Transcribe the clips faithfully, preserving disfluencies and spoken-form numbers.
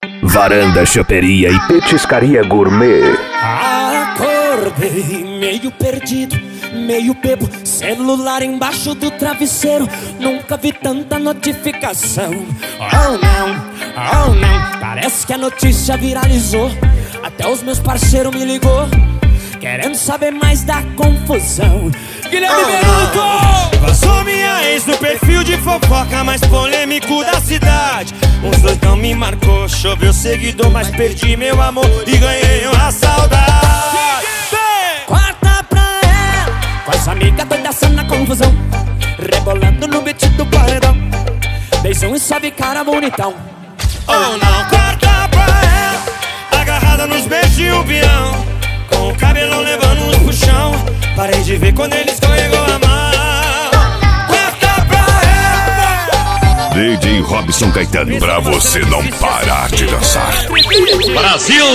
Varanda, choperia e petiscaria gourmet. Acordei meio perdido, meio bebo, celular embaixo do travesseiro. Nunca vi tanta notificação. Oh não, oh não, parece que a notícia viralizou. Até os meus parceiros me ligou, querendo saber mais da confusão. Guilherme oh, Benuto! Vazou minha ex no perfil de fofoca mais polêmico da cidade. Uns dois não me marcou, choveu seguidor, mas perdi meu amor e ganhei uma saudade. Corta pra ela, com as amigas doidas na confusão, rebolando no beat do paredão. Beijão e sobe cara bonitão. Oh não, corta pra ela, agarrada nos beijos e o peão, com o cabelão levando uns pro chão. Parei de ver quando ele escorregou a mão. Corta pra ela, D J Robson Caetano, pra você não parar de dançar. Brasil!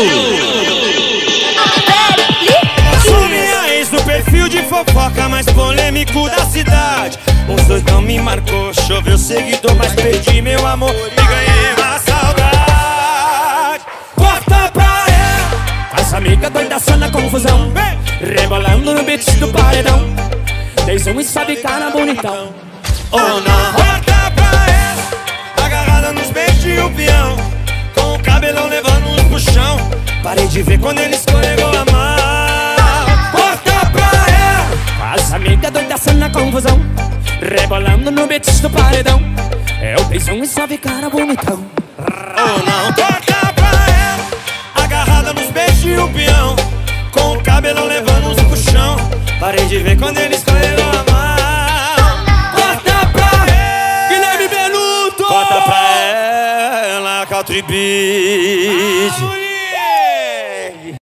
Passou minha ex no perfil de fofoca mais polêmico da cidade. Uns dois não me marcou, choveu seguidor, mas perdi meu amor e ganhei uma saudade. Corta pra ela, com as amigas doidas na confusão, rebolando no beat do paredão. Beijão e sobe cara bonitão. oh não, corta pra ela, agarrada nos beijos e o peão, com o cabelão levando uns pro chão. Parei de ver quando ele escorregou a mão. Corta pra ela, as amigas doidas na confusão, rebolando no beat do paredão. É o beijão e sobe cara bonitão. oh não, corta pra ela, agarrada nos beijos e o peão, com o cabelão levando uns pro chão. Parei de ver quando ele escorregou a mão. Corta pra ela, Guilherme Benuto! corta pra ela, Country Beat.